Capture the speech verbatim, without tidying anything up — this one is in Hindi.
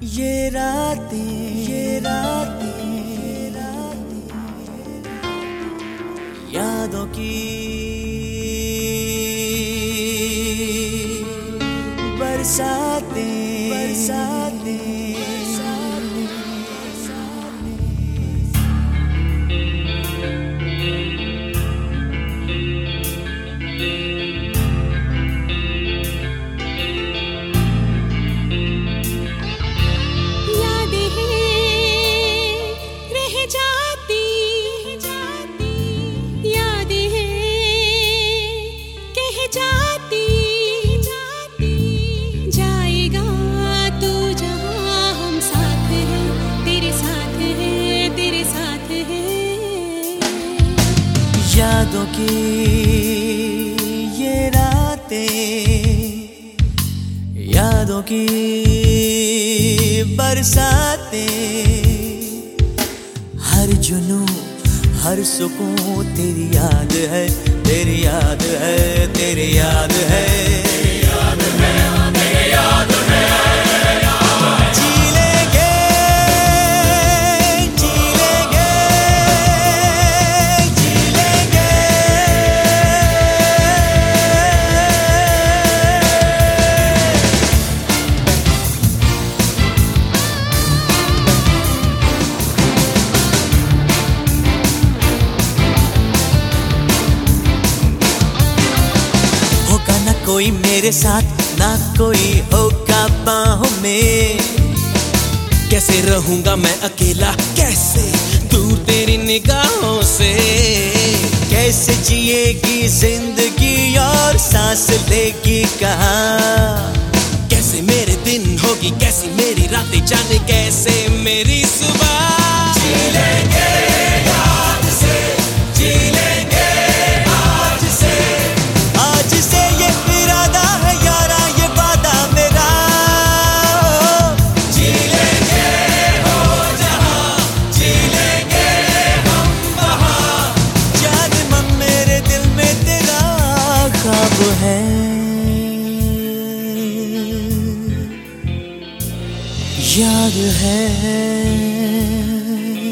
ये रातें ये रातें यादों की बरसातें बरसातें यादों की ये रातें यादों की बरसातें हर जुनून हर सुकून तेरी याद है तेरी याद है तेरी याद है तेरी याद है तेरी याद है। कोई मेरे साथ ना कोई होगा बाहों में, कैसे रहूंगा मैं अकेला कैसे दूर तेरी निगाहों से, कैसे जिएगी जिंदगी और सांस लेगी कहाँ, कैसे मेरे दिन होगी कैसी मेरी रातें जाने कैसे मेरी सुबह। जी लेंगे याद से जी लेंगे आज से आज से ये इरादा है यारा ये वादा मेरा, जी लेंगे हो जहां जी लेंगे हम वहां, जाने मन मेरे दिल में तेरा ख्वाब है, याद है।